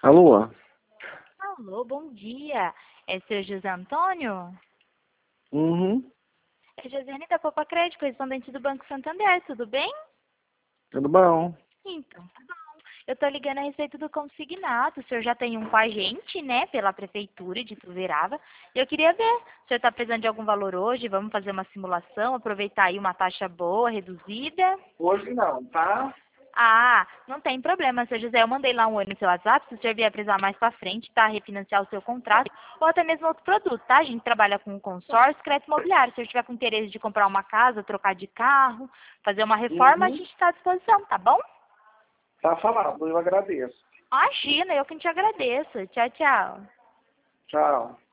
Alô? Alô, bom dia. É seu José Antônio? Uhum, É Josiane da Copa Crédito, correspondente do Banco Santander, tudo bem? tudo bom? Então, tá bom. Eu tô ligando a respeito do consignado. O senhor já tem um com a gente, né, pela Prefeitura de Ituverava. E eu queria ver, o senhor tá precisando de algum valor hoje? Vamos fazer uma simulação, aproveitar aí uma taxa boa, reduzida? Hoje não, tá? Ah, não tem problema, seu José. Eu mandei lá um oi no seu WhatsApp. Se o senhor vier precisar mais pra frente, tá? Refinanciar o seu contrato ou até mesmo outro produto, tá? A gente trabalha com consórcio, crédito imobiliário. Se o senhor tiver com interesse de comprar uma casa, trocar de carro, fazer uma reforma, a Uhum, gente está à disposição, tá bom? tá falado, eu agradeço. Imagina, eu que te agradeço. Tchau, tchau. Tchau.